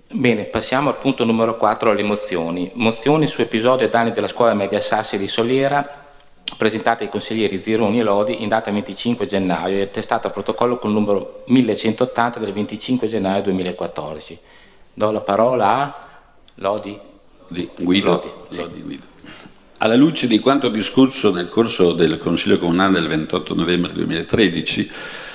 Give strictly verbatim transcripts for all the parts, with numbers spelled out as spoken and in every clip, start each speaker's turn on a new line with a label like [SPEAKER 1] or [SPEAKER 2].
[SPEAKER 1] Bene, passiamo al punto numero quattro, alle mozioni. Mozioni su episodi e danni della scuola media Sassi di Soliera, presentata ai consiglieri Zironi e Lodi in data venticinque gennaio e attestata a protocollo col numero millecentottanta del venticinque gennaio duemilaquattordici. Do la parola a Lodi.
[SPEAKER 2] Di Guido.
[SPEAKER 1] Lodi, sì.
[SPEAKER 2] Lodi Guido. Alla luce di quanto discusso nel corso del Consiglio Comunale del ventotto novembre duemilatredici,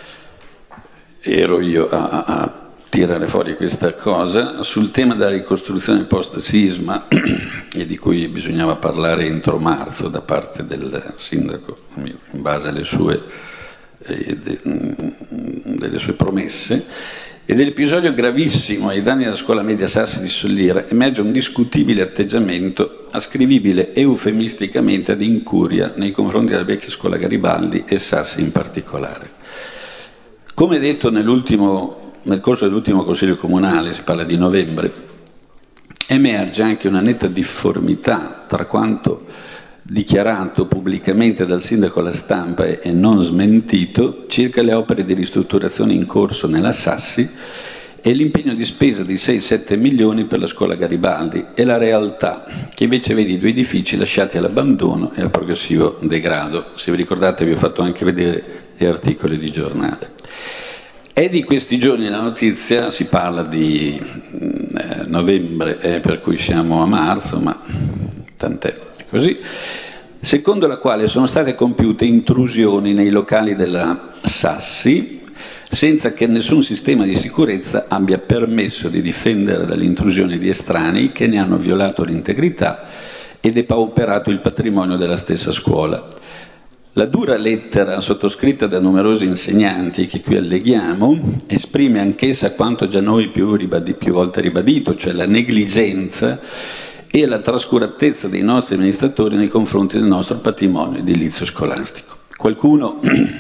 [SPEAKER 2] ero io a, a, a tirare fuori questa cosa sul tema della ricostruzione post-sisma e di cui bisognava parlare entro marzo da parte del sindaco in base alle sue, eh, de, delle sue promesse, e dell'episodio gravissimo ai danni della scuola media Sassi di Soliera emerge un discutibile atteggiamento ascrivibile eufemisticamente ad incuria nei confronti della vecchia scuola Garibaldi e Sassi in particolare. Come detto nell'ultimo Nel corso dell'ultimo Consiglio Comunale, si parla di novembre, emerge anche una netta difformità tra quanto dichiarato pubblicamente dal sindaco alla stampa e non smentito circa le opere di ristrutturazione in corso nella Sassi e l'impegno di spesa di sei sette milioni per la scuola Garibaldi e la realtà che invece vede i due edifici lasciati all'abbandono e al progressivo degrado. Se vi ricordate vi ho fatto anche vedere gli articoli di giornale. È di questi giorni la notizia, si parla di eh, novembre, eh, per cui siamo a marzo, ma tant'è, è così, secondo la quale sono state compiute intrusioni nei locali della Sassi senza che nessun sistema di sicurezza abbia permesso di difendere dall'intrusione di estranei che ne hanno violato l'integrità e depauperato il patrimonio della stessa scuola. La dura lettera sottoscritta da numerosi insegnanti, che qui alleghiamo, esprime anch'essa quanto già noi più, ribadi, più volte ribadito, cioè la negligenza e la trascuratezza dei nostri amministratori nei confronti del nostro patrimonio edilizio scolastico. Qualcuno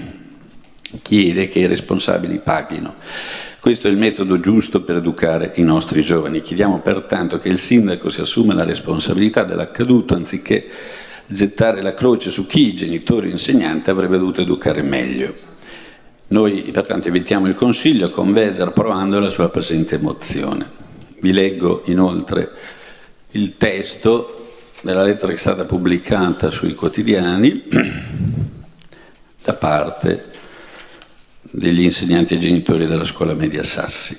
[SPEAKER 2] chiede che i responsabili paghino. Questo è il metodo giusto per educare i nostri giovani. Chiediamo pertanto che il sindaco si assuma la responsabilità dell'accaduto anziché gettare la croce su chi, genitori o insegnante, avrebbe dovuto educare meglio. Noi pertanto invitiamo il Consiglio a convergere approvandola sulla presente mozione. Vi leggo inoltre il testo della lettera che è stata pubblicata sui quotidiani da parte degli insegnanti e genitori della scuola media Sassi.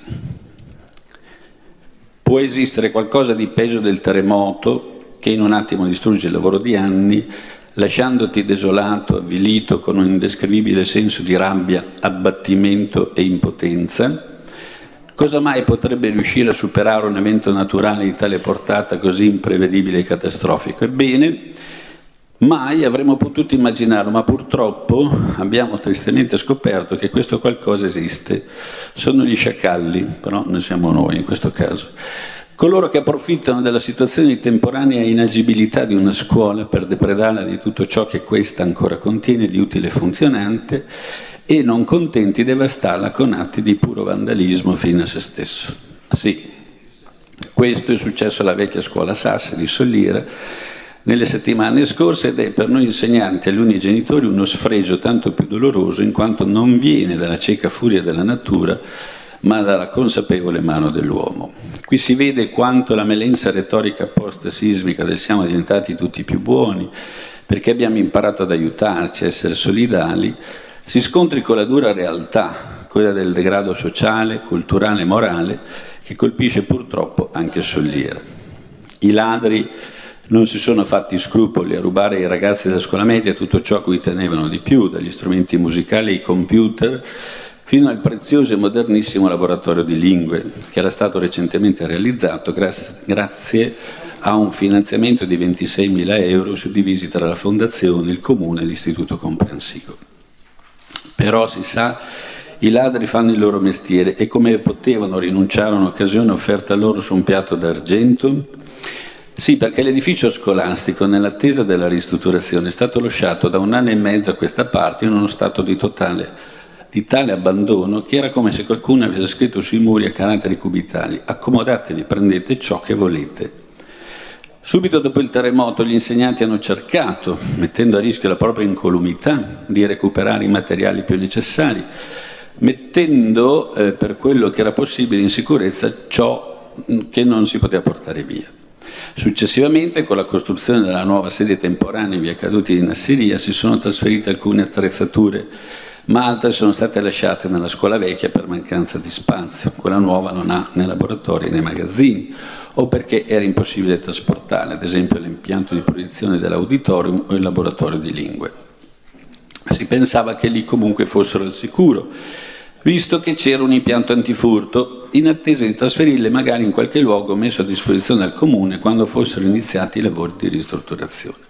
[SPEAKER 2] Può esistere qualcosa di peggio del terremoto che in un attimo distrugge il lavoro di anni, lasciandoti desolato, avvilito, con un indescrivibile senso di rabbia, abbattimento e impotenza? Cosa mai potrebbe riuscire a superare un evento naturale di tale portata così imprevedibile e catastrofico? Ebbene, mai avremmo potuto immaginarlo, ma purtroppo abbiamo tristemente scoperto che questo qualcosa esiste. Sono gli sciacalli, però non siamo noi in questo caso. Coloro che approfittano della situazione di temporanea inagibilità di una scuola per depredarla di tutto ciò che questa ancora contiene di utile e funzionante e, non contenti, devastarla con atti di puro vandalismo fine a se stesso. Sì, questo è successo alla vecchia scuola Sassi di Soliera nelle settimane scorse ed è per noi insegnanti, alunni e genitori uno sfregio tanto più doloroso in quanto non viene dalla cieca furia della natura ma dalla consapevole mano dell'uomo. Qui si vede quanto la melenza retorica post-sismica del siamo diventati tutti più buoni, perché abbiamo imparato ad aiutarci, a essere solidali, si scontri con la dura realtà, quella del degrado sociale, culturale e morale, che colpisce purtroppo anche Soliera. I ladri non si sono fatti scrupoli a rubare ai ragazzi della scuola media tutto ciò a cui tenevano di più, dagli strumenti musicali ai computer, fino al prezioso e modernissimo laboratorio di lingue che era stato recentemente realizzato grazie, grazie a un finanziamento di ventiseimila euro suddivisi tra la Fondazione, il Comune e l'Istituto Comprensivo. Però si sa, i ladri fanno il loro mestiere e come potevano rinunciare a un'occasione offerta loro su un piatto d'argento? Sì, perché l'edificio scolastico, nell'attesa della ristrutturazione, è stato lasciato da un anno e mezzo a questa parte in uno stato di totale di tale abbandono che era come se qualcuno avesse scritto sui muri a caratteri cubitali: accomodatevi, prendete ciò che volete. Subito dopo il terremoto gli insegnanti hanno cercato, mettendo a rischio la propria incolumità, di recuperare i materiali più necessari, mettendo eh, per quello che era possibile in sicurezza ciò che non si poteva portare via. Successivamente, con la costruzione della nuova sede temporanea in via Caduti di Nassiria, si sono trasferite alcune attrezzature, ma altre sono state lasciate nella scuola vecchia per mancanza di spazio. Quella nuova non ha né laboratori né magazzini, o perché era impossibile trasportarle, ad esempio l'impianto di proiezione dell'auditorium o il laboratorio di lingue. Si pensava che lì comunque fossero al sicuro, visto che c'era un impianto antifurto, in attesa di trasferirle magari in qualche luogo messo a disposizione dal comune quando fossero iniziati i lavori di ristrutturazione.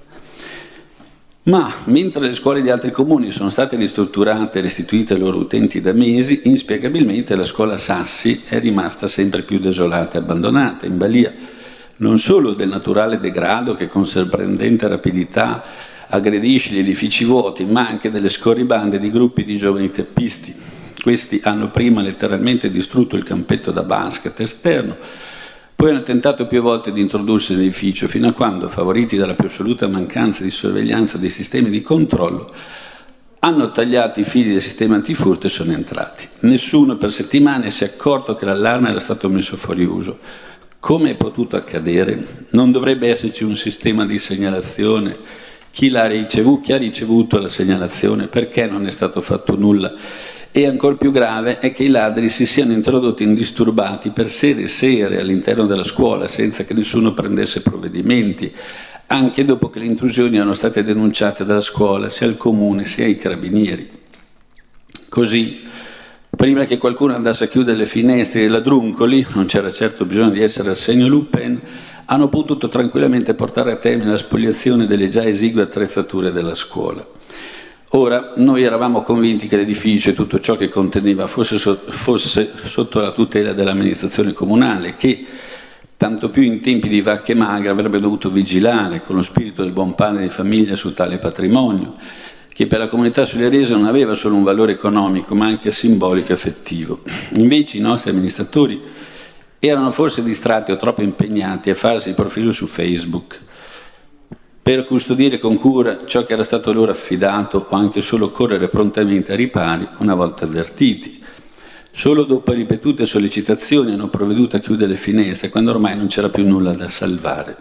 [SPEAKER 2] Ma, mentre le scuole di altri comuni sono state ristrutturate e restituite ai loro utenti da mesi, inspiegabilmente la scuola Sassi è rimasta sempre più desolata e abbandonata, in balia non solo del naturale degrado che con sorprendente rapidità aggredisce gli edifici vuoti, ma anche delle scorribande di gruppi di giovani teppisti. Questi hanno prima letteralmente distrutto il campetto da basket esterno, poi hanno tentato più volte di introdursi nell'edificio, fino a quando, favoriti dalla più assoluta mancanza di sorveglianza dei sistemi di controllo, hanno tagliato i fili del sistema antifurto e sono entrati. Nessuno per settimane si è accorto che l'allarme era stato messo fuori uso. Come è potuto accadere? Non dovrebbe esserci un sistema di segnalazione? Chi l'ha ricevuto? Chi ha ricevuto la segnalazione? Perché non è stato fatto nulla? E ancora più grave è che i ladri si siano introdotti indisturbati per sere e sere all'interno della scuola senza che nessuno prendesse provvedimenti, anche dopo che le intrusioni erano state denunciate dalla scuola sia al comune sia ai carabinieri. Così, prima che qualcuno andasse a chiudere le finestre e i ladruncoli, non c'era certo bisogno di essere al segno Lupin, hanno potuto tranquillamente portare a termine la spoliazione delle già esigue attrezzature della scuola. Ora, noi eravamo convinti che l'edificio e tutto ciò che conteneva fosse, so- fosse sotto la tutela dell'amministrazione comunale, che, tanto più in tempi di vacche magre, avrebbe dovuto vigilare con lo spirito del buon padre di famiglia su tale patrimonio, che per la comunità sugherese non aveva solo un valore economico, ma anche simbolico e affettivo. Invece i nostri amministratori erano forse distratti o troppo impegnati a farsi il profilo su Facebook, per custodire con cura ciò che era stato loro affidato o anche solo correre prontamente ai ripari una volta avvertiti. Solo dopo ripetute sollecitazioni hanno provveduto a chiudere le finestre, quando ormai non c'era più nulla da salvare.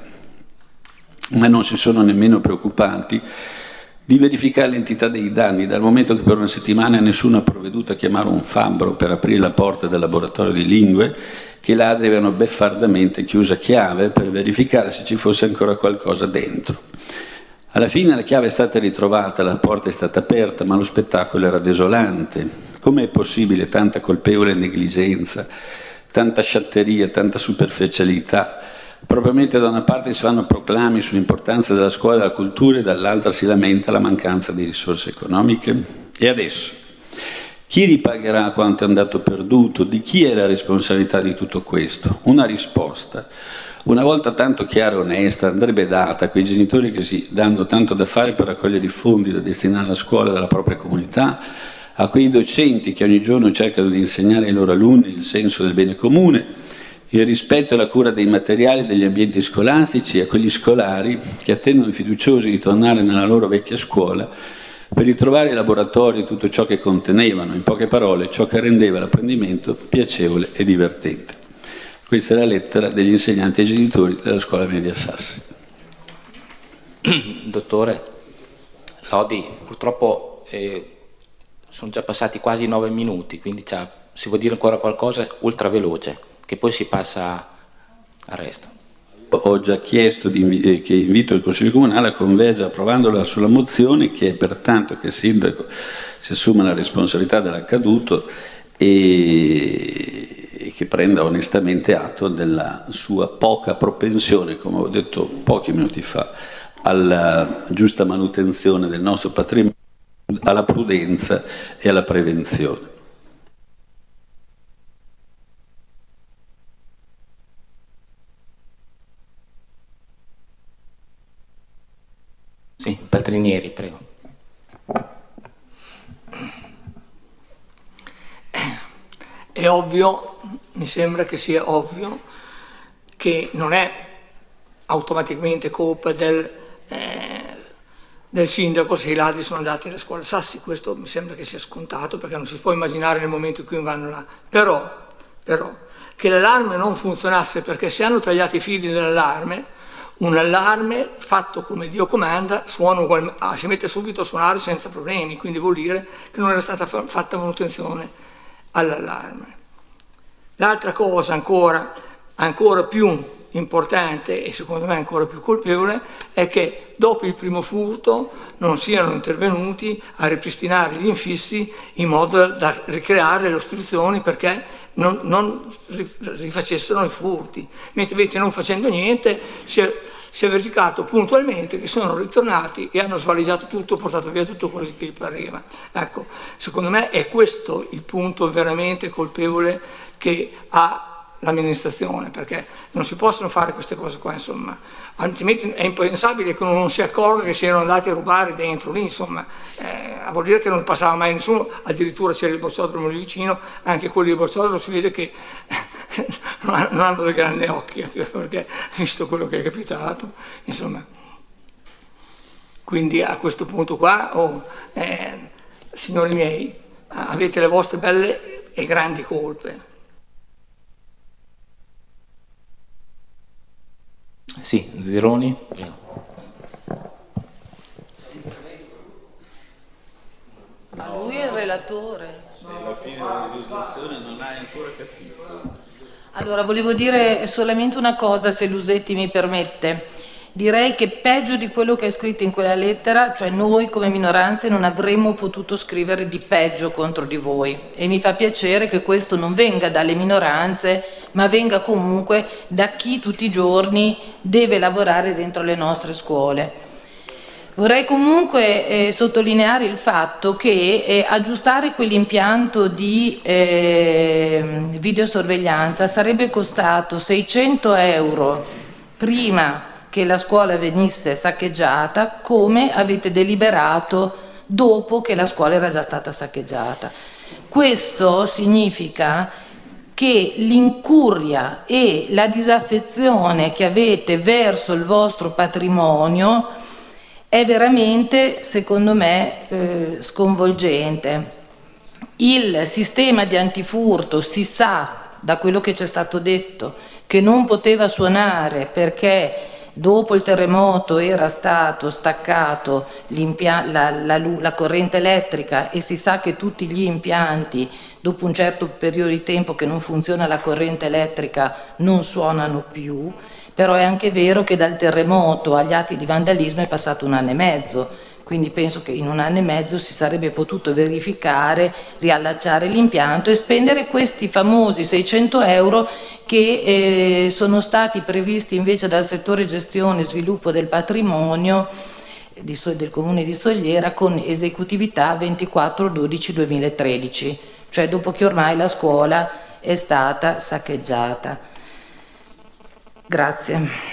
[SPEAKER 2] Ma non si sono nemmeno preoccupati di verificare l'entità dei danni, dal momento che per una settimana nessuno ha provveduto a chiamare un fabbro per aprire la porta del laboratorio di lingue, che i ladri avevano beffardamente chiuso a chiave per verificare se ci fosse ancora qualcosa dentro. Alla fine la chiave è stata ritrovata, la porta è stata aperta, ma lo spettacolo era desolante. Com'è possibile tanta colpevole negligenza, tanta sciatteria, tanta superficialità? Propriamente da una parte si fanno proclami sull'importanza della scuola e della cultura e dall'altra si lamenta la mancanza di risorse economiche. E adesso? Chi ripagherà quanto è andato perduto? Di chi è la responsabilità di tutto questo? Una risposta, una volta tanto chiara e onesta, andrebbe data a quei genitori che si danno tanto da fare per raccogliere i fondi da destinare alla scuola della propria comunità, a quei docenti che ogni giorno cercano di insegnare ai loro alunni il senso del bene comune, il rispetto e la cura dei materiali e degli ambienti scolastici, e a quegli scolari che attendono fiduciosi di tornare nella loro vecchia scuola per ritrovare i laboratori e tutto ciò che contenevano, in poche parole, ciò che rendeva l'apprendimento piacevole e divertente. Questa è la lettera degli insegnanti ai genitori della scuola media Sassi.
[SPEAKER 1] Dottore Lodi, purtroppo eh, sono già passati quasi nove minuti, quindi si vuol dire ancora qualcosa ultra veloce, che poi si passa al resto.
[SPEAKER 2] Ho già chiesto di invi- eh, che invito il Consiglio Comunale a convergere approvandola sulla mozione, che è pertanto che il Sindaco si assuma la responsabilità dell'accaduto e, e che prenda onestamente atto della sua poca propensione, come ho detto pochi minuti fa, alla giusta manutenzione del nostro patrimonio, alla prudenza e alla prevenzione.
[SPEAKER 1] Sì, Paltrinieri, prego.
[SPEAKER 3] È ovvio, mi sembra che sia ovvio, che non è automaticamente colpa del, eh, del sindaco se i ladri sono andati alla scuola Sassi. Questo mi sembra che sia scontato, perché non si può immaginare nel momento in cui vanno là. Però, però che l'allarme non funzionasse perché si hanno tagliato i fili dell'allarme, un allarme fatto come Dio comanda suona ugual, ah, si mette subito a suonare senza problemi, quindi vuol dire che non era stata fa- fatta manutenzione all'allarme. L'altra cosa ancora, ancora più importante e secondo me ancora più colpevole è che dopo il primo furto non siano intervenuti a ripristinare gli infissi in modo da ricreare le ostruzioni perché non, non rifacessero i furti, mentre invece non facendo niente si è, si è verificato puntualmente che sono ritornati e hanno svaligiato tutto, portato via tutto quello che gli pareva. Ecco, secondo me è questo il punto veramente colpevole che ha l'amministrazione, perché non si possono fare queste cose qua, insomma, altrimenti è impensabile che uno non si accorga che siano andati a rubare dentro lì, insomma, eh, vuol dire che non passava mai nessuno, addirittura c'era il borsodromo lì vicino, anche quelli del borsodromo si vede che non hanno dei grandi occhi, perché visto quello che è capitato, insomma. Quindi a questo punto qua, oh, eh, signori miei, avete le vostre belle e grandi colpe.
[SPEAKER 1] Sì, Zironi.
[SPEAKER 4] Ma lui è il relatore.
[SPEAKER 2] Alla fine della legislazione non hai ancora capito.
[SPEAKER 4] Allora, volevo dire solamente una cosa, se Lusetti mi permette. Direi che peggio di quello che è scritto in quella lettera, cioè noi come minoranze non avremmo potuto scrivere di peggio contro di voi, e mi fa piacere che questo non venga dalle minoranze, ma venga comunque da chi tutti i giorni deve lavorare dentro le nostre scuole. Vorrei comunque eh, sottolineare il fatto che eh, aggiustare quell'impianto di eh, videosorveglianza sarebbe costato seicento euro prima che la scuola venisse saccheggiata, come avete deliberato dopo che la scuola era già stata saccheggiata. Questo significa che l'incuria e la disaffezione che avete verso il vostro patrimonio è veramente, secondo me, eh, sconvolgente. Il sistema di antifurto si sa, da quello che ci è stato detto, che non poteva suonare perché dopo il terremoto era stato staccato la, la, la corrente elettrica, e si sa che tutti gli impianti dopo un certo periodo di tempo che non funziona la corrente elettrica non suonano più. Però è anche vero che dal terremoto agli atti di vandalismo è passato un anno e mezzo, quindi penso che in un anno e mezzo si sarebbe potuto verificare, riallacciare l'impianto e spendere questi famosi seicento euro che eh, sono stati previsti invece dal settore gestione e sviluppo del patrimonio di, del Comune di Sogliera con esecutività ventiquattro dodici duemilatredici, cioè dopo che ormai la scuola è stata saccheggiata. Grazie.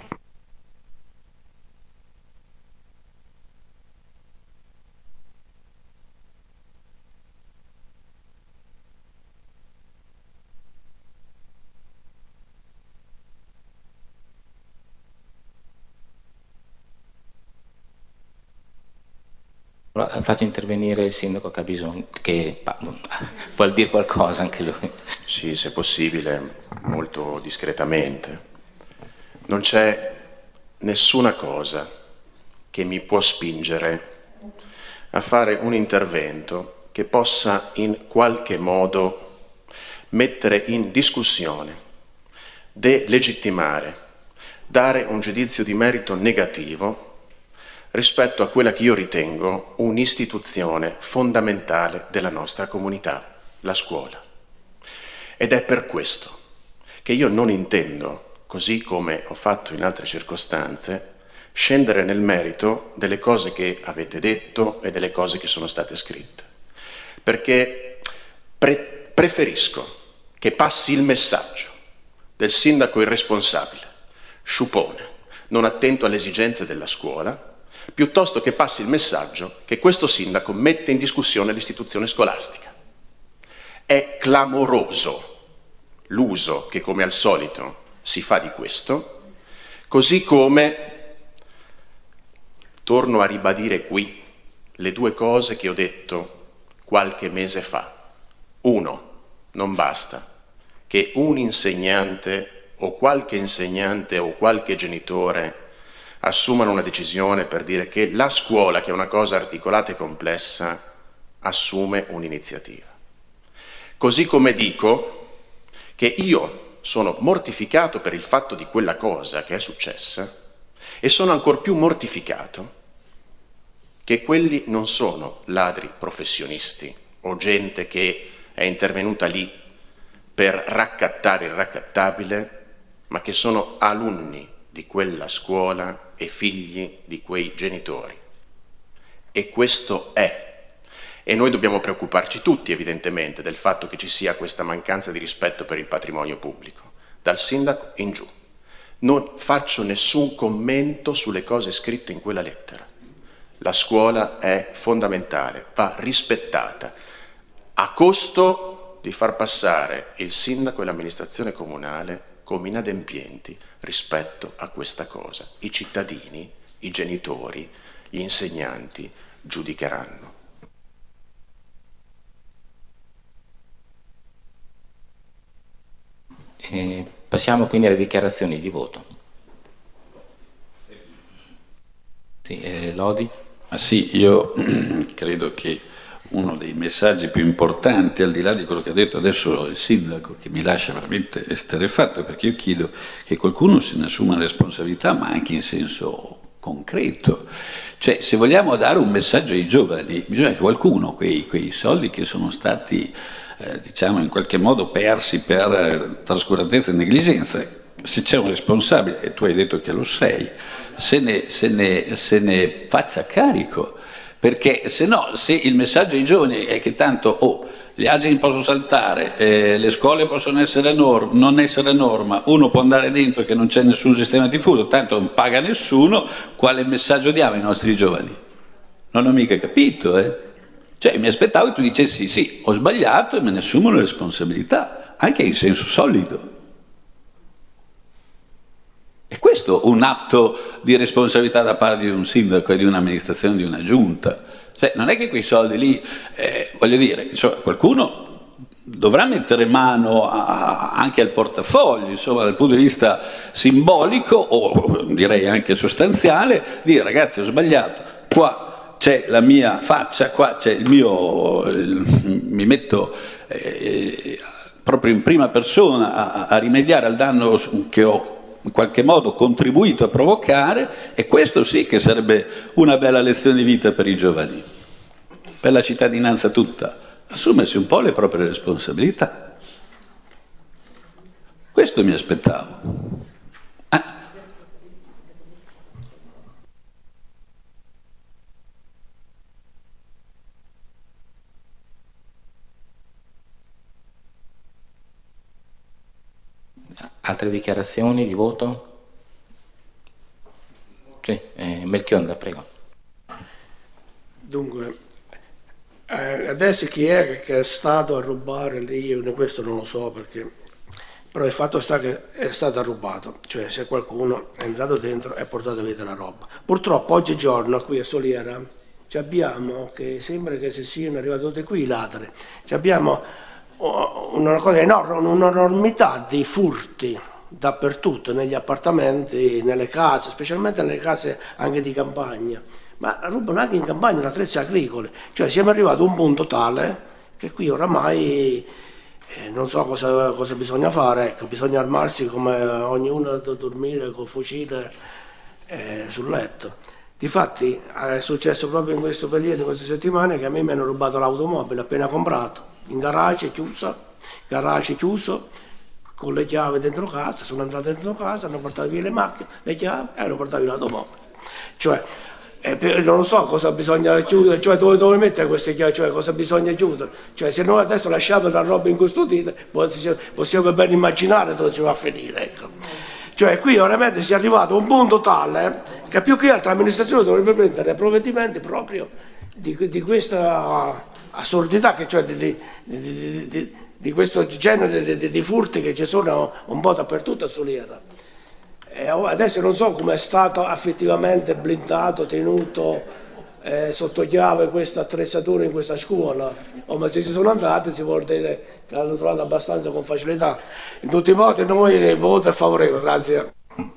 [SPEAKER 1] Allora, faccio intervenire il sindaco che ha bisogno, che vuol dire qualcosa anche lui.
[SPEAKER 5] Sì, se possibile, molto discretamente. Non c'è nessuna cosa che mi può spingere a fare un intervento che possa in qualche modo mettere in discussione, delegittimare, dare un giudizio di merito negativo rispetto a quella che io ritengo un'istituzione fondamentale della nostra comunità, la scuola. Ed è per questo che io non intendo, così come ho fatto in altre circostanze, scendere nel merito delle cose che avete detto e delle cose che sono state scritte. Perché pre- preferisco che passi il messaggio del sindaco irresponsabile, sciupone, non attento alle esigenze della scuola, piuttosto che passi il messaggio che questo sindaco mette in discussione l'istituzione scolastica. È clamoroso l'uso che, come al solito, si fa di questo, così come torno a ribadire qui le due cose che ho detto qualche mese fa. Uno, non basta che un insegnante o qualche insegnante o qualche genitore assumano una decisione per dire che la scuola, che è una cosa articolata e complessa, assume un'iniziativa. Così come dico che io sono mortificato per il fatto di quella cosa che è successa e sono ancor più mortificato che quelli non sono ladri professionisti o gente che è intervenuta lì per raccattare il raccattabile, ma che sono alunni di quella scuola e figli di quei genitori. E questo è. E noi dobbiamo preoccuparci tutti, evidentemente, del fatto che ci sia questa mancanza di rispetto per il patrimonio pubblico, dal sindaco in giù. Non faccio nessun commento sulle cose scritte in quella lettera. La scuola è fondamentale, va rispettata, a costo di far passare il sindaco e l'amministrazione comunale come inadempienti rispetto a questa cosa. I cittadini, i genitori, gli insegnanti giudicheranno.
[SPEAKER 1] E passiamo quindi alle dichiarazioni di voto. Sì, eh, Lodi?
[SPEAKER 2] Ma sì, io credo che uno dei messaggi più importanti, al di là di quello che ha detto adesso il sindaco, che mi lascia veramente esterrefatto, perché io chiedo che qualcuno se ne assuma responsabilità, ma anche in senso concreto. Cioè, se vogliamo dare un messaggio ai giovani, bisogna che qualcuno, quei, quei soldi che sono stati, eh, diciamo, in qualche modo persi per eh, trascuratezza e negligenza, se c'è un responsabile, e tu hai detto che lo sei, se ne, se ne, se ne faccia carico, perché se no, se il messaggio ai giovani è che tanto, oh, gli agenti possono saltare, eh, le scuole possono essere norm- non essere norma, uno può andare dentro che non c'è nessun sistema diffuso, tanto non paga nessuno, quale messaggio diamo ai nostri giovani? Non ho mica capito, eh? Cioè, mi aspettavo che tu dicessi sì, ho sbagliato e me ne assumo la responsabilità, anche in senso solido. È questo un atto di responsabilità da parte di un sindaco e di un'amministrazione, di una giunta. Cioè, non è che quei soldi lì, eh, voglio dire, insomma, qualcuno dovrà mettere mano a, anche al portafoglio, insomma, dal punto di vista simbolico o direi anche sostanziale, dire ragazzi ho sbagliato, qua c'è la mia faccia, qua c'è il mio, il, mi metto eh, proprio in prima persona a, a rimediare al danno che ho in qualche modo contribuito a provocare, e questo sì che sarebbe una bella lezione di vita per i giovani, per la cittadinanza tutta, assumersi un po' le proprie responsabilità. Questo mi aspettavo. Eh.
[SPEAKER 1] Altre dichiarazioni di voto? Sì, eh, Melchionda, prego.
[SPEAKER 6] Dunque, eh, adesso chi è che è stato a rubare lì, io questo non lo so perché, però il fatto sta che è stato rubato, cioè se qualcuno è entrato dentro e ha portato via la roba. Purtroppo oggigiorno qui a Soliera ci abbiamo, che sembra che si siano arrivati tutti qui i ladri, ci abbiamo una cosa enorme, un'enormità di furti dappertutto, negli appartamenti, nelle case, specialmente nelle case anche di campagna, ma rubano anche in campagna attrezzi agricoli, cioè siamo arrivati a un punto tale che qui oramai eh, non so cosa, cosa bisogna fare, ecco, bisogna armarsi come ognuno da dormire col fucile eh, sul letto. Difatti è successo proprio in questo periodo, in queste settimane, che a me mi hanno rubato l'automobile appena comprato, in garage chiusa, garage chiuso, con le chiavi dentro casa, sono entrato dentro casa, hanno portato via le macchine, le chiavi e hanno portato via l'automobile. Cioè, eh, non lo so cosa bisogna chiudere, cioè dove, dove mettere queste chiavi, cioè cosa bisogna chiudere. Cioè se noi adesso lasciamo la roba incustodita, possiamo ben immaginare dove si va a finire, ecco. Cioè qui veramente si è arrivato a un punto tale che più che altro l'amministrazione dovrebbe prendere provvedimenti proprio di, di questa assurdità, che cioè di, di, di, di, di questo genere di, di, di furti che ci sono un po' dappertutto a Soliera. E adesso non so come è stato effettivamente blindato, tenuto eh, sotto chiave questa attrezzatura in questa scuola, o ma se ci sono andate si vuol dire che l'hanno trovato abbastanza con facilità. In tutti i modi noi il voto è favorevole, grazie.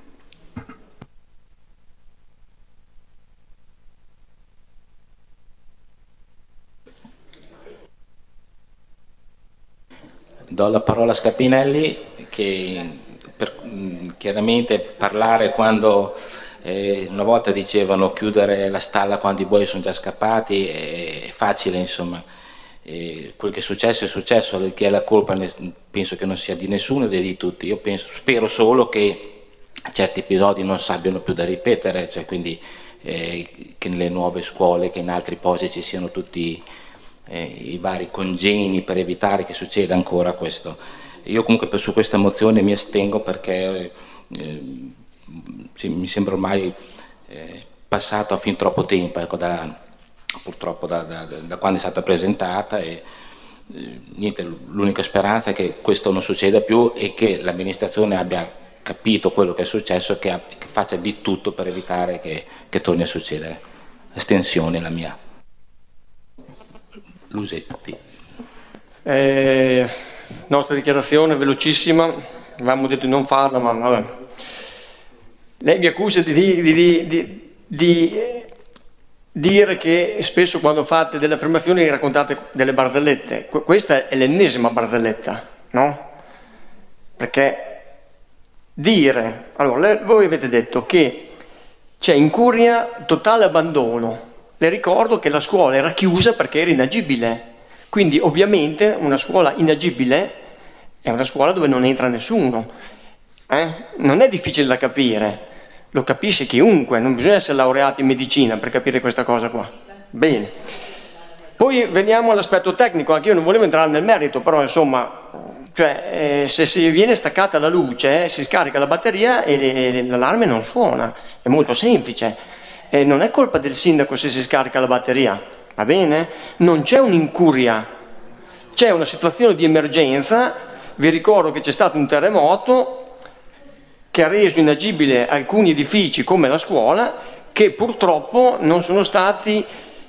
[SPEAKER 1] Do la parola a Scapinelli, che per, chiaramente parlare quando eh, una volta dicevano chiudere la stalla quando i buoi sono già scappati è facile, insomma. E quel che è successo è successo, del che è la colpa penso che non sia di nessuno ed è di tutti. Io penso, spero solo che certi episodi non sappiano più da ripetere, cioè quindi eh, che nelle nuove scuole, che in altri posti ci siano tutti eh, i vari congegni per evitare che succeda ancora questo. Io comunque per, su questa mozione mi astengo perché eh, sì, mi sembra ormai eh, passato a fin troppo tempo, ecco, da, purtroppo da, da, da quando è stata presentata e eh, niente, l'unica speranza è che questo non succeda più e che l'amministrazione abbia capito quello che è successo e che, che faccia di tutto per evitare che, che torni a succedere. Estensione la mia. Lusetti.
[SPEAKER 7] Eh, nostra dichiarazione velocissima, avevamo detto di non farla, ma vabbè. Lei mi accusa di, di, di, di, di dire che spesso quando fate delle affermazioni raccontate delle barzellette. Questa è l'ennesima barzelletta, no? Perché dire, allora voi avete detto che c'è incuria, totale abbandono. Le ricordo che la scuola era chiusa perché era inagibile, quindi ovviamente una scuola inagibile è una scuola dove non entra nessuno, eh? Non è difficile da capire, lo capisce chiunque, non bisogna essere laureati in medicina per capire questa cosa qua. Bene, poi veniamo all'aspetto tecnico, anche io non volevo entrare nel merito, però insomma, cioè eh, se si viene staccata la luce, eh, si scarica la batteria e l'allarme non suona, è molto semplice. E non è colpa del sindaco se si scarica la batteria, va bene? Non c'è un'incuria, c'è una situazione di emergenza. Vi ricordo che c'è stato un terremoto che ha reso inagibile alcuni edifici come la scuola, che purtroppo non sono stati,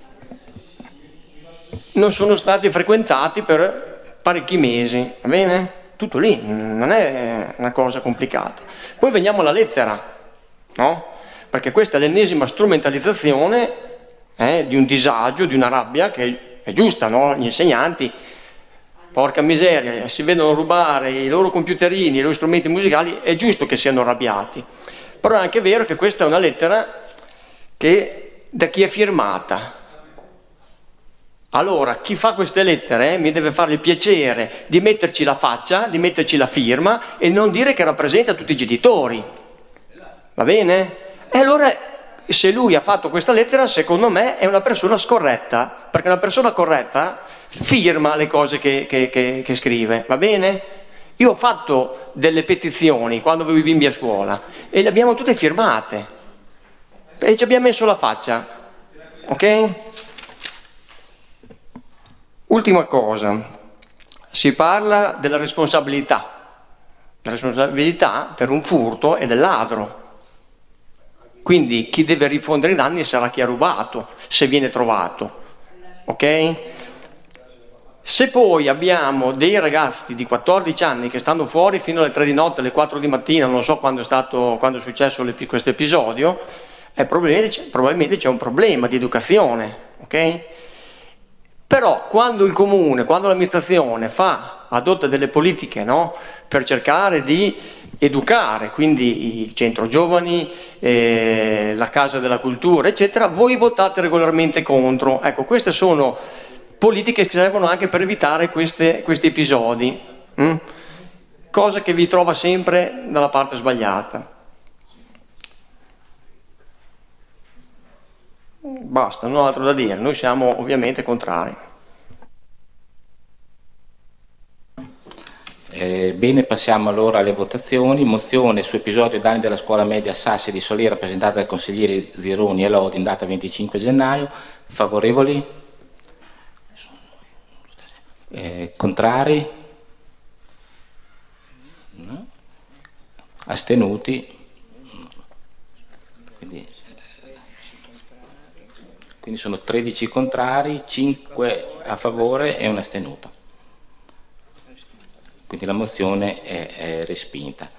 [SPEAKER 7] non sono stati frequentati per parecchi mesi, va bene? Tutto lì, non è una cosa complicata. Poi veniamo alla lettera, no? Perché questa è l'ennesima strumentalizzazione eh, di un disagio, di una rabbia che è giusta, no? Gli insegnanti, porca miseria, si vedono rubare i loro computerini, i loro strumenti musicali, è giusto che siano arrabbiati. Però è anche vero che questa è una lettera che da chi è firmata. Allora, chi fa queste lettere eh, mi deve fare il piacere di metterci la faccia, di metterci la firma e non dire che rappresenta tutti i genitori. Va bene? E allora, se lui ha fatto questa lettera, secondo me è una persona scorretta, perché una persona corretta firma le cose che, che, che, che scrive, va bene? Io ho fatto delle petizioni quando avevo i bimbi a scuola e le abbiamo tutte firmate e ci abbiamo messo la faccia, ok? Ultima cosa, si parla della responsabilità, la responsabilità per un furto è del ladro. Quindi chi deve rifondere i danni sarà chi ha rubato, se viene trovato, ok? Se poi abbiamo dei ragazzi di quattordici anni che stanno fuori fino alle tre di notte, alle quattro di mattina, non so quando è stato, quando è successo questo episodio, eh, probabilmente, probabilmente c'è un problema di educazione, ok? Però quando il comune, quando l'amministrazione fa, adotta delle politiche, no? Per cercare di educare, quindi il centro giovani, eh, la casa della cultura, eccetera, voi votate regolarmente contro. Ecco, queste sono politiche che servono anche per evitare queste, questi episodi, hm? Cosa che vi trova sempre dalla parte sbagliata. Basta, non ho altro da dire, noi siamo ovviamente contrari.
[SPEAKER 1] Eh, bene, passiamo allora alle votazioni. Mozione su episodio danni della scuola media Sassi di Solera presentata dai consiglieri Zironi e Lodi in data venticinque gennaio. Favorevoli? Eh, contrari? No. Astenuti? Quindi, quindi sono tredici contrari, cinque a favore e un astenuto. Quindi la mozione è, è respinta.